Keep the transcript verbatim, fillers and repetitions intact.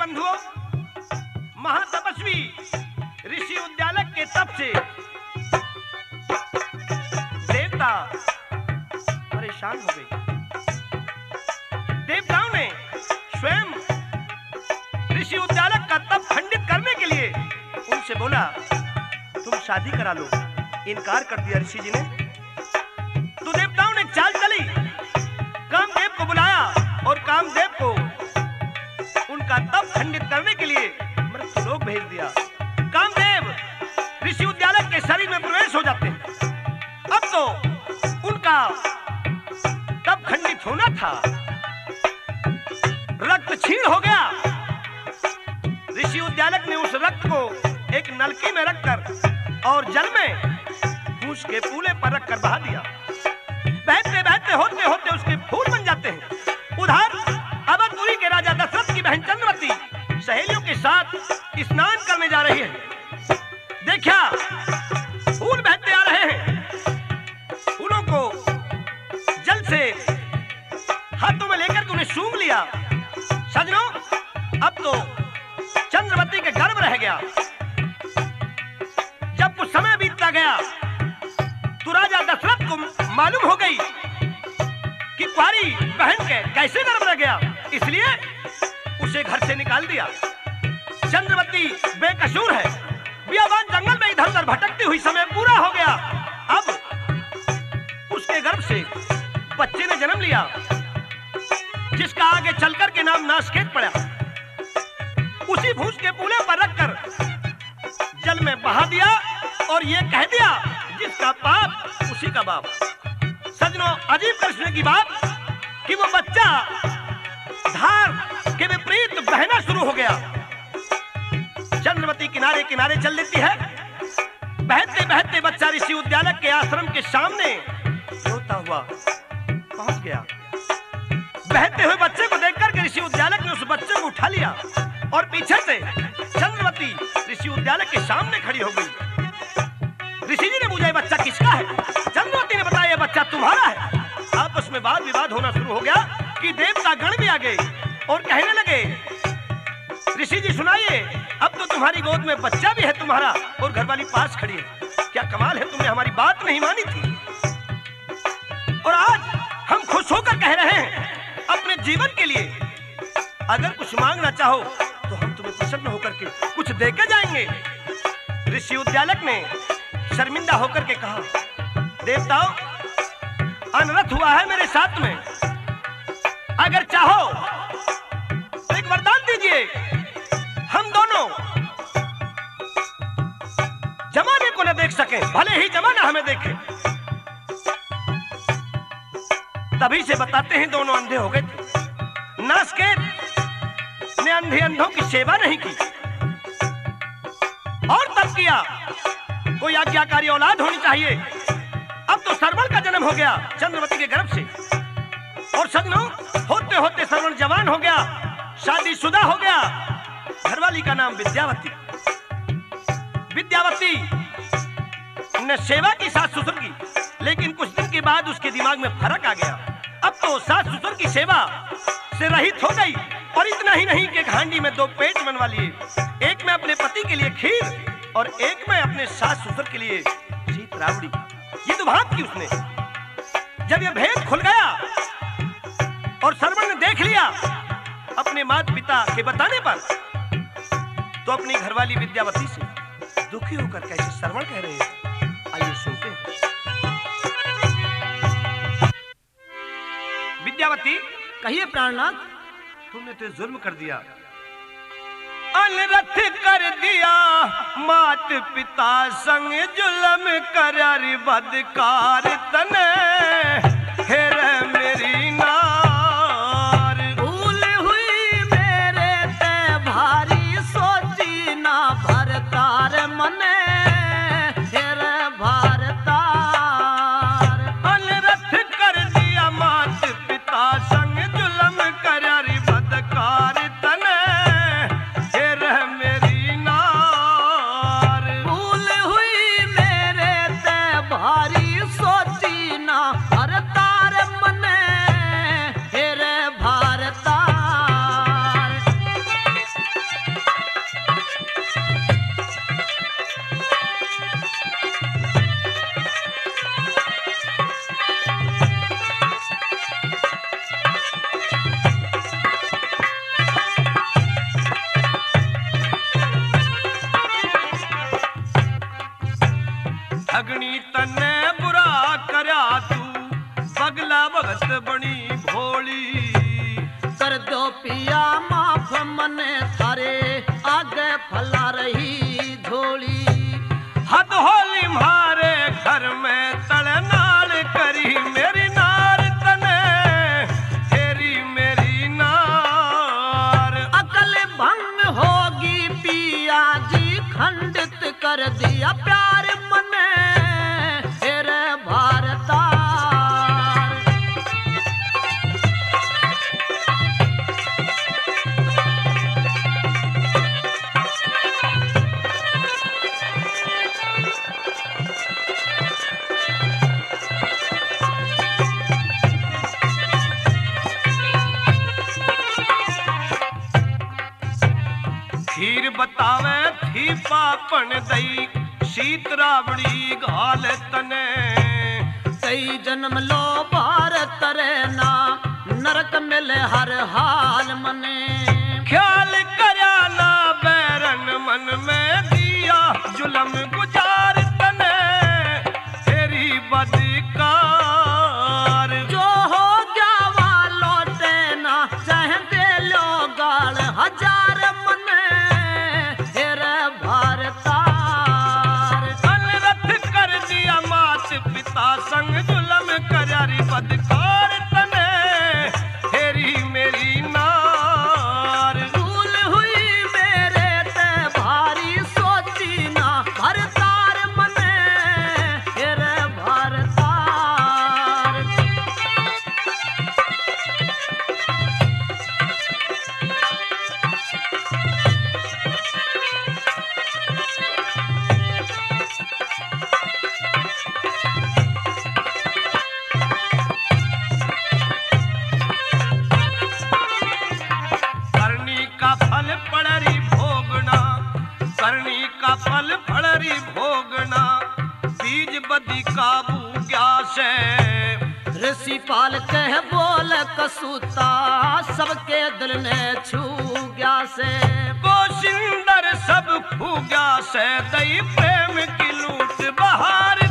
बंधुओं, महातपस्वी ऋषि उद्यालक के तप से देवता परेशान हो गए। देवताओं ने स्वयं ऋषि उद्यालक का तप खंडित करने के लिए उनसे बोला, तुम शादी करा लो। इनकार कर दिया ऋषि जी ने। तो देवताओं ने चाल चली, कामदेव को बुलाया और कामदेव को उनका तप खंडित करने के लिए मृत्युलोक भेज दिया। कामदेव ऋषि उद्यालक के शरीर में प्रवेश हो जाते हैं। अब तो उनका तप खंडित होना था, रक्त क्षीण हो गया। ऋषि उद्यालक ने उस रक्त को एक नलकी में रखकर और जल में फूस के फूले पर रखकर बहा दिया। बहते बहते होते होते उसके फूल बन जाते हैं। उधर अवधपुरी के राजा दशरथ की बहन चंद्रवती सहेलियों के साथ स्नान करने जा रही है। देखा फूल बहते आ रहे हैं। फूलों को जल से हाथों में लेकर के उन्हें सूंघ लिया। सजनों, अब तो चंद्रवती के गर्भ रह गया। जब कुछ समय बीतता गया तो राजा दशरथ को मालूम हो गई कि कुंवारी बहन के कैसे गर्भ रह गया, इसलिए उसे घर से निकाल दिया। चंद्रवती बेकसूर है, बियाबान जंगल में इधर उधर भटकती हुई समय पूरा हो गया। अब उसके गर्भ से बच्चे ने जन्म लिया, जिसका आगे चलकर के नाम नासकेत पड़ा। उसी फूस के फूले पर रखकर जल में बहा दिया और ये कह दिया, जिसका पाप उसी का बाप। सजनों, अजीब कृष्ण की बात कि वो बच्चा धार के विपरीत बहना शुरू हो गया। चंद्रवती किनारे किनारे चल देती है। बहते बहते बच्चा ऋषि उद्यालक के आश्रम के सामने रोता हुआ पहुंच गया। बहते हुए बच्चे को देखकर के ऋषि उद्यालक ने उस बच्चे को उठा लिया और पीछे से चंद्रवती ऋषि उद्यालक के सामने खड़ी हो गई। ऋषि जी ने पूछा, बच्चा किसका है? चंद्रवती ने बताया, बच्चा तुम्हारा है। आपस में वाद विवाद होना शुरू हो गया कि देवता गण भी आ गए और कहने लगे, ऋषि जी सुनाइए, अब तो तुम्हारी गोद में बच्चा भी है तुम्हारा और घरवाली पास खड़ी है। क्या कमाल है, तुमने हमारी बात नहीं मानी थी और आज हम खुश होकर कह रहे हैं अपने जीवन के लिए अगर कुछ मांगना चाहो तो हम तुम्हें प्रसन्न होकर के कुछ देके जाएंगे। ऋषि उद्यालक ने शर्मिंदा होकर के कहा, देवताओं, अनर्थ हुआ है मेरे साथ में, अगर चाहो तो एक वरदान दीजिए। हम दोनों जमाने को न देख सके, भले ही जमाना हमें देखे। तभी से बताते हैं दोनों अंधे हो गए थे। नासकेत ने अंधे अंधों की सेवा नहीं की और तब किया, कोई आज्ञाकारी औलाद होनी चाहिए। अब तो श्रवण का जन्म हो गया चंद्रवती के गर्भ से और सजनों, होते होते श्रवण जवान हो गया, शादीशुदा हो गया। घरवाली का नाम विद्यावती। विद्यावती ने सेवा की सास ससुर की, लेकिन कुछ दिन के बाद उसके दिमाग में फर्क आ गया। अब तो सास ससुर की सेवा से रहित हो गई और इतना ही नहीं कि हांडी में दो पेट बनवा लिए, एक में अपने पति के लिए खीर और एक में अपने सास ससुर के लिए शीत राबड़ी। ये तो भाग की उसने। जब ये भेद खुल गया और श्रवण ने देख लिया अपने माता पिता के बताने पर, तो अपनी घरवाली विद्यावती से दुखी होकर कैसे श्रवण कह रहे हैं, आइए सुनते हैं। विद्यावती, कहिए प्राणनाथ। तुमने तो जुल्म कर दिया, अनरथ कर दिया, मात पिता संग जुल्म कर बदकार तने हेर मेरी नार। भूल हुई मेरे ते भारी, सोची ना भरतार मने हेर भारतार। अनरथ कर दिया, मात पिता संग जुल्म कर बदकार तने हेर मेरी नार। भूल हुई मेरे ते भारी, सोची भला भगत बनी भोली। कर दो पिया माफ मने थारे आगे फला रही झोली। हद होली मारे घर में तड़नाल करी मेरी नार तने तेरी मेरी नार। अकल भंग होगी पिया जी खंडित कर दिया प्यार मने तेरे भारतार। खीर बतावे थी पापन दई शीत रावड़ी घाल तने। कई जन्म लो भारत रे ना नरक मिले हर हाल मने। ख्याल करया ना बैरन मन में दिया जुलम गुजार तने तेरी बदकार। जो हो जावा लौटे ना चाहे दे लो गाल हजार मने तेरे भारतार। अनरथ कर दिया मात पिता संग जुलम करयारी बदकार तने तेरी मेरी नार। भूल हुई मेरे ते भारी सोची ना भरतार मने तेरे भारतार। करनी का फल पड़री भोगना करनी का फल पड़री भोगना बीज बदी काबू क्या से। ऋषि पाल कह बोल कसूता सबके दिल ने छू गया से। गोशिंदर सब खू गया से दई प्रेम की लूट बहार